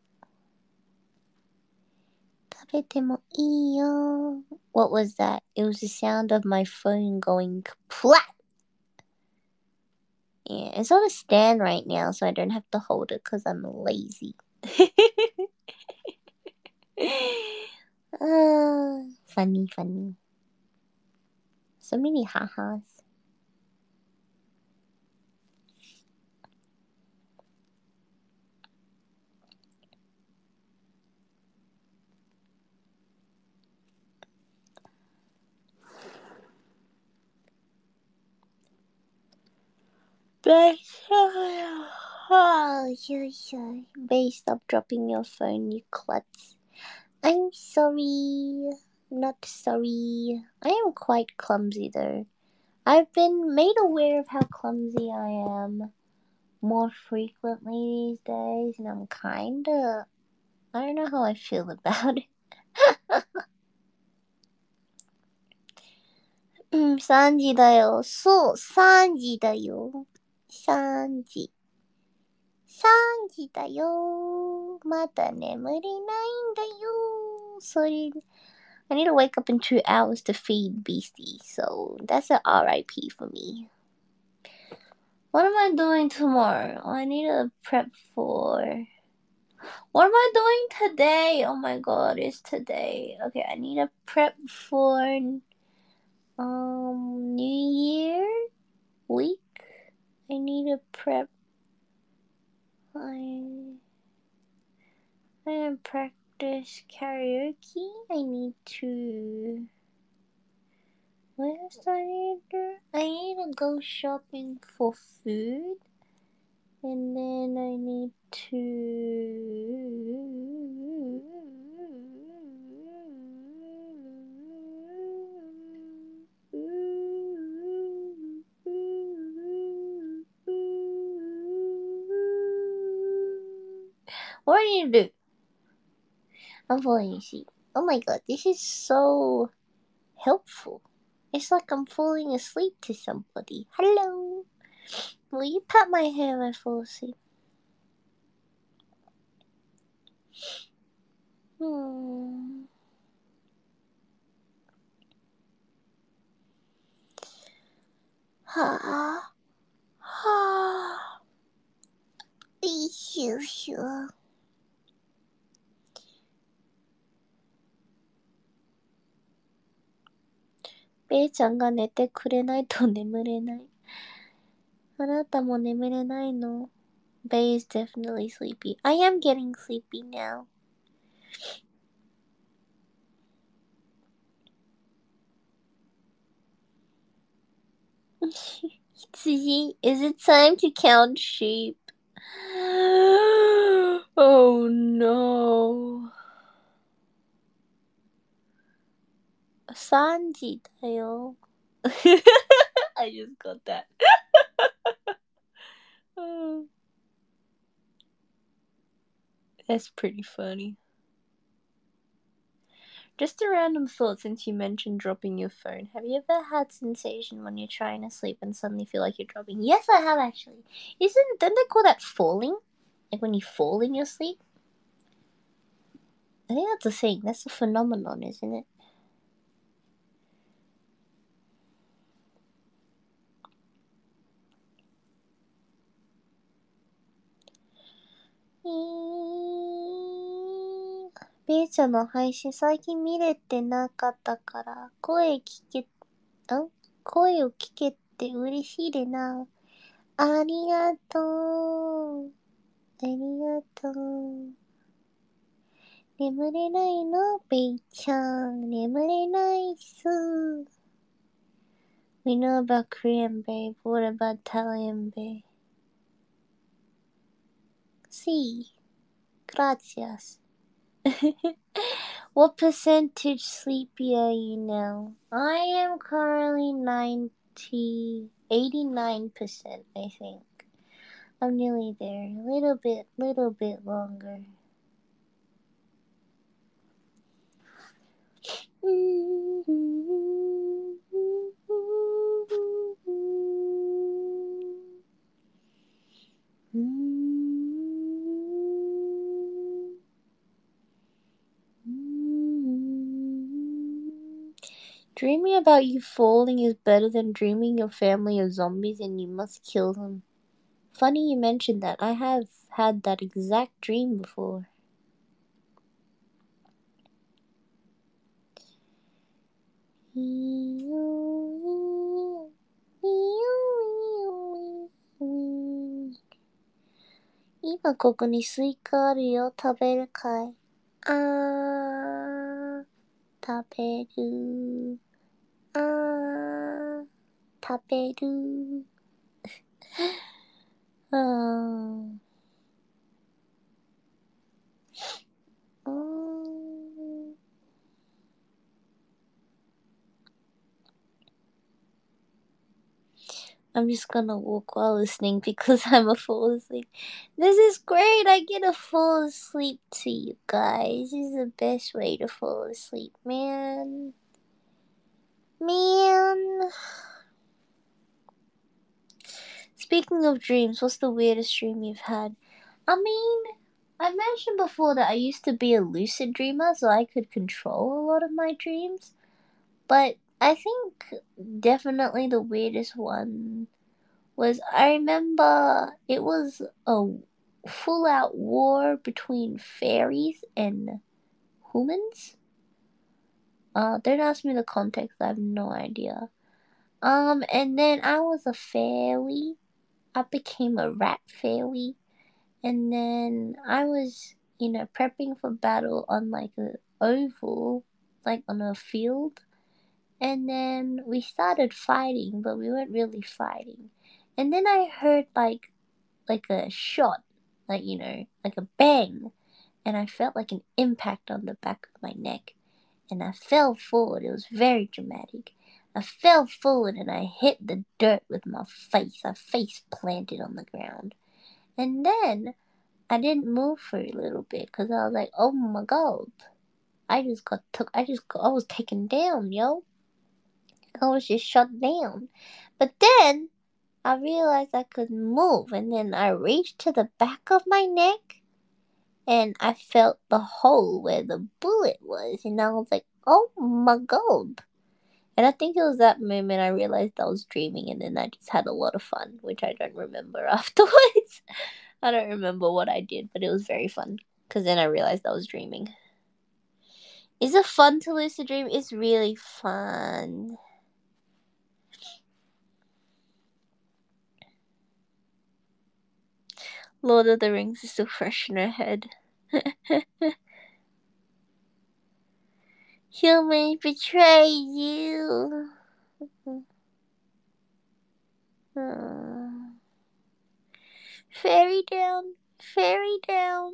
食べてもいいよ。What was that? It was the sound of my phone going kaplat. Yeah, it's on a stand right now, so I don't have to hold it because I'm lazy. uh, funny, funny. So many ha-has. Bae, oh, yeah, yeah. Bae, stop dropping your phone, you klutz. I'm sorry. Not sorry. I am quite clumsy though. I've been made aware of how clumsy I am more frequently these days, and I'm kinda... I don't know how I feel about it. うん、さんじだよ。そう、さんじだよ。さんじ。さんじだよ。まだ眠れないんだよ。それ、I need to wake up in two hours to feed Beastie, so that's an R I P for me. What am I doing tomorrow? I need to prep for... What am I doing today? Oh my god, it's today. Okay, I need to prep for um New Year week. I need to prep. I I need to practice karaoke. I need to. What else do I need to do? I need to go shopping for food. And then I need to... What do you do? I'm falling asleep. Oh my god, this is so helpful. It's like I'm falling asleep to somebody. Hello. Will you pat my hair when I fall asleep? Hmm. Ha. Ha. Sure. ベイちゃんが寝てくれないと眠れない。あなたも眠れないの？ Bay is definitely sleepy. I am getting sleepy now. Hitsuji, is it time to count sheep? Oh no. さんじだよ。I just got that. That's pretty funny. Just a random thought since you mentioned dropping your phone. Have you ever had sensation when you're trying to sleep and suddenly feel like you're dropping? Yes, I have actually. Isn't don't they call that falling? Like when you fall in your sleep? I think that's a thing. That's a phenomenon, isn't it?ベイちゃんの配信最近見れてなかったから声聞け、ん声を聞けて嬉しいでな。ありがとう。ありがとう。眠れないのベイちゃん。眠れないっす。We know about Korean babe. What about Italian babe? Sí. Gracias. What percentage sleepy are you now? I am currently ninety, eighty-nine percent, I think. I'm nearly there. A little bit, little bit longer. Dreaming about you falling is better than dreaming your family of zombies and you must kill them. Funny you mentioned that. I have had that exact dream before. Ima ここにスイカあるよ。食べるかい？あー、食べる。あー、食べる。あー。うーん。I'm just gonna walk while listening because I'm a fall asleep. This is great. I get to fall asleep to you guys. This is the best way to fall asleep, man. Man. Speaking of dreams, what's the weirdest dream you've had? I mean, I mentioned before that I used to be a lucid dreamer, so I could control a lot of my dreams. But I think definitely the weirdest one was I remember it was a full out war between fairies and humans. Uh, don't ask me the context, I have no idea. Um, and then I was a fairy. I became a rat fairy. And then I was, you know, prepping for battle on like an oval, like on a field. And then we started fighting, but we weren't really fighting. And then I heard like like a shot, like you know, like a bang, and I felt like an impact on the back of my neck, and I fell forward. It was very dramatic. I fell forward and I hit the dirt with my face. I face planted on the ground, and then I didn't move for a little bit because I was like, "Oh my god!" I just got took. I just got, I was taken down, yo. I was just shut down. But then I realized I could move, and then I reached to the back of my neck, and I felt the hole where the bullet was, and I was like, "Oh my god!" And I think it was that moment I realized I was dreaming, and then I just had a lot of fun, which I don't remember afterwards. I don't remember what I did, but it was very fun because then I realized I was dreaming. Is it fun to lucid dream? It's really fun. Lord of the Rings is still fresh in her head. Humans betray you. Uh, fairy down, fairy down.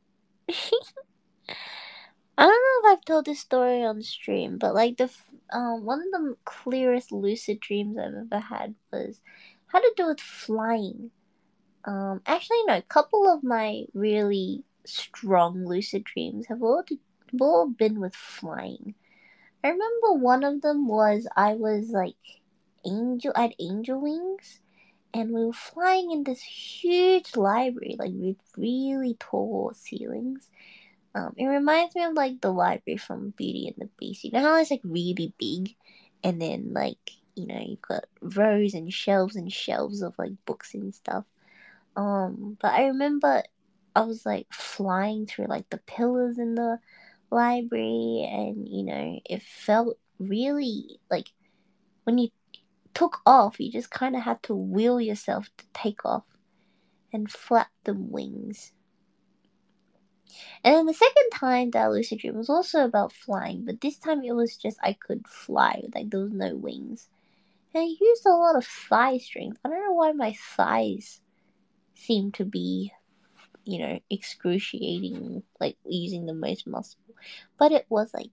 I don't know if I've told this story on stream, but like the um one of the clearest lucid dreams I've ever had was had to do with flying. Um, actually, no. A couple of my really strong lucid dreams have all to we've all been with flying. I remember one of them was I was like angel. I had angel wings, and we were flying in this huge library, like with really tall ceilings. Um, it reminds me of like the library from Beauty and the Beast. You know how it's like really big, and then like you know you've got rows and shelves and shelves of like books and stuff. Um, but I remember I was like flying through like the pillars in the library, and you know it felt really like when you took off, you just kind of had to will yourself to take off and flap the wings. And then the second time that lucid dream was also about flying, but this time it was just I could fly, like there was no wings. And I used a lot of thigh strength. I don't know why my thighs seem to be, you know, excruciating, like using the most muscle. But it was like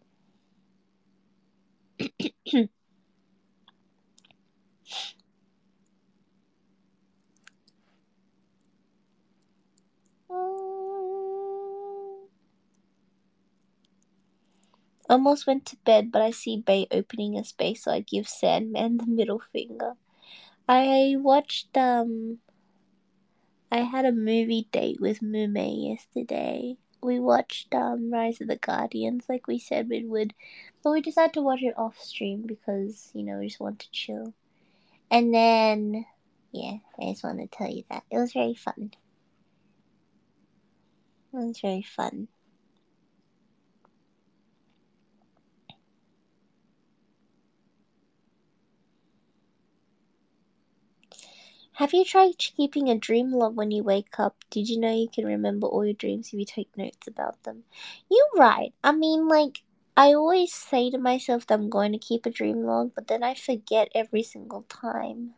that. Almost went to bed, but I see Bay opening a space, so I give Sandman the middle finger. I watched, um, I had a movie date with Mume yesterday. We watched, um, Rise of the Guardians, like we said we would, but we decided to watch it off stream because, you know, we just want to chill. And then, yeah, I just wanted to tell you that. It was very fun. It was very fun. Have you tried keeping a dream log when you wake up? Did you know you can remember all your dreams if you take notes about them? You're right. I mean, like, I always say to myself that I'm going to keep a dream log, but then I forget every single time.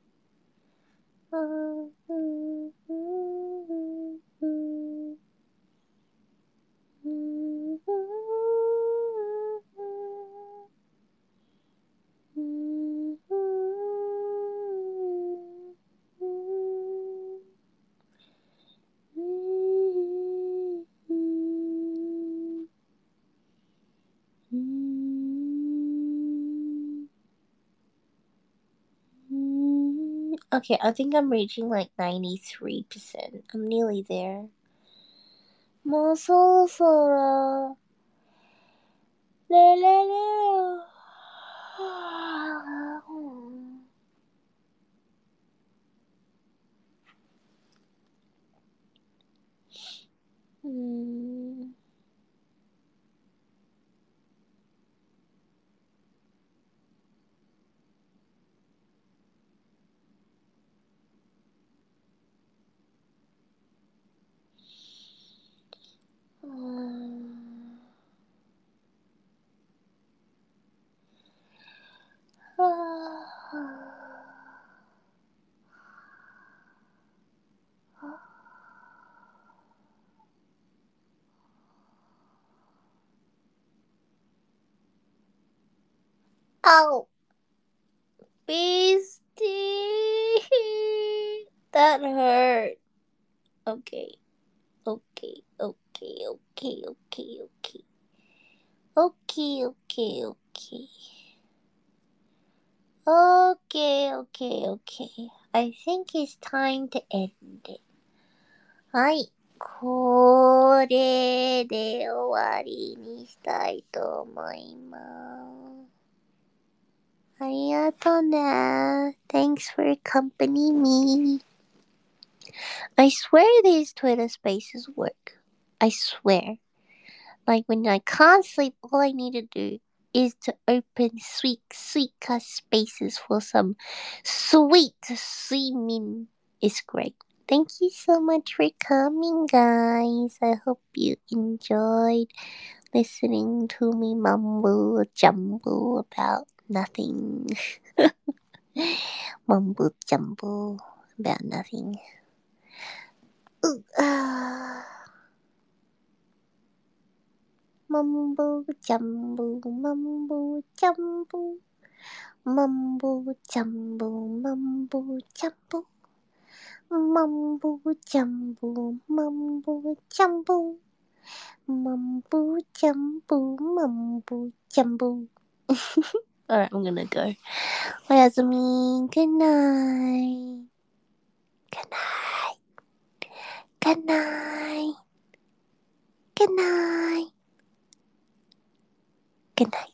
Okay, I think I'm reaching like ninety-three percent. I'm nearly there. もうそろそろ寝れるよ。うんうん Ow! Beastie! That hurt. Okay. Okay, okay, okay, okay, okay. Okay, okay, okay. Okay, okay, okay. I think it's time to end it. はい。これで終わりにしたいと思います。ありがとうね。Thanks for accompanying me. I swear these Twitter spaces work. I swear. Like when I can't sleep, all I need to do is to open sweet, sweet spaces for some sweet sleeping. It's great. Thank you so much for coming, guys. I hope you enjoyed listening to me mumble jumble about nothing. Mumble jumble about nothing. Ooh, ah. Mumble jumble, mumble jumble, mumble jumble, mumble jumble, mumble jumble, mumble jumble, Mumbo jumbo, mumbo jumbo. Alright, I'm gonna go. Oyasumi, good night. Good night. Good night. Good night. Good night.